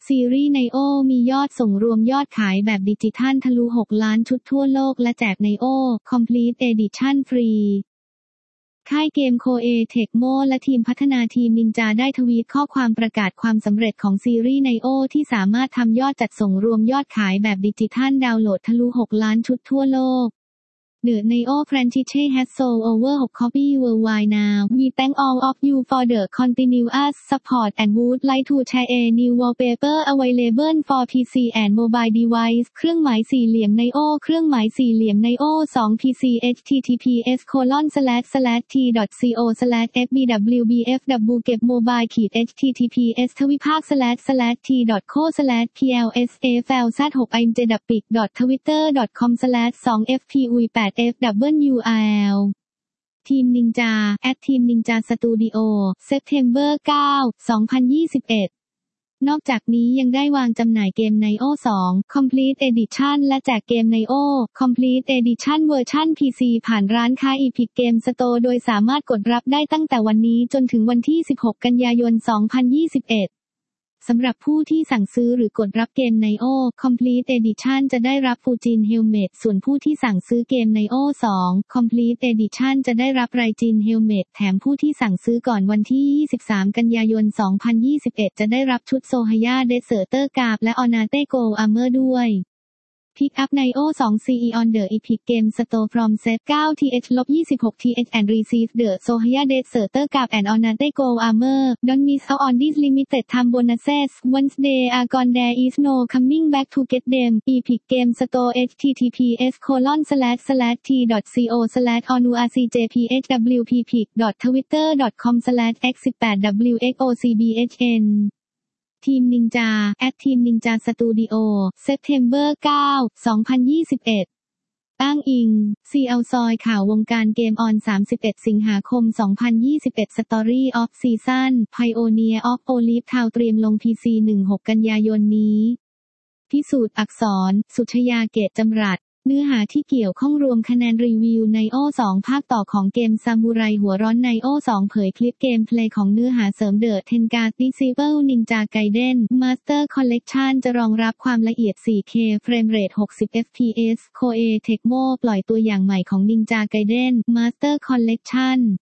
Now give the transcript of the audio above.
ซีรีส์ไนโอมียอดส่งรวมยอดขายแบบดิจิทัลทะลุ6 ล้านชุดทั่วโลกและแจกไนโอ Complete Edition ฟรีค่ายเกมโคเอเทคโมและทีมพัฒนาทีมนินจาได้ทวีตข้อความประกาศความสำเร็จของซีรีส์ไนโอที่สามารถทำยอดจัดส่งรวมยอดขายแบบดิจิทัลดาวน์โหลดทะลุ6 ล้านชุดทั่วโลกThe Neo franchise has sold over 6 copies worldwide now. We thank all of you for the continuous support and would like to share a new wallpaper available for PC and mobile device. เครื่องหมายสี่เหลี่ยม Neo เครื่องหมายสี่เหลี่ยม Neo 2 PC https://t.co/fbwbfw เก็บ mobile https t.co/t.plz6imjdapic.twitter.com/2fpuy8 FWRL ทีมนินจา ทีมนินจาสตูดิโอ September 9, 2021 นอกจากนี้ยังได้วางจำหน่ายเกม Nioh 2 Complete Edition และแจกเกม Nioh Complete Edition เวอร์ชัน PC ผ่านร้านค้า Epic Game Store โดยสามารถกดรับได้ตั้งแต่วันนี้จนถึงวันที่ 16 กันยายน 2021สำหรับผู้ที่สั่งซื้อหรือกดรับเกม Nioh Complete Edition จะได้รับฟูจินเฮลเมตส่วนผู้ที่สั่งซื้อเกม Nioh 2 Complete Edition จะได้รับไรจินเฮลเมตแถมผู้ที่สั่งซื้อก่อนวันที่ 23 กันยายน 2021 จะได้รับชุดโซฮายาเดสเซอร์เตอร์กาบและออนาเต้โกลอาร์เมอร์ด้วย Pick up Nioh 2 CE on the Epic Game Store from Set 9th-26th and receive the Sohaya Deserter Cab and Onate Gold Armor. Don't miss out on these limited time bonuses. Once they are gone there is no coming back to get them. Epic Game Store https://t.co/nurcjphwpic.twitter.com/x18wxocbhnทีมนินจา ทีมนินจาสตูดิโอ September 9, 2021 อ้างอิง CL ซอยข่าววงการเกมออน 31 สิงหาคม 2021 Story of Season Pioneer of Olive Town เตรียมลง PC 16 กันยายนนี้พิสูจน์อักษร สุชยาเกตจำรัดเนื้อหาที่เกี่ยวข้องรวมคะแนนรีวิว Nioh 2 ภาคต่อของเกมซามูไรหัวร้อน Nioh 2 เผยคลิปเกมเพลย์ของเนื้อหาเสริม The Tenga Disciple Ninja Gaiden Master Collection จะรองรับความละเอียด 4K เฟรมเรท 60 fps Koei Tecmo ปล่อยตัวอย่างใหม่ของ Ninja Gaiden Master Collection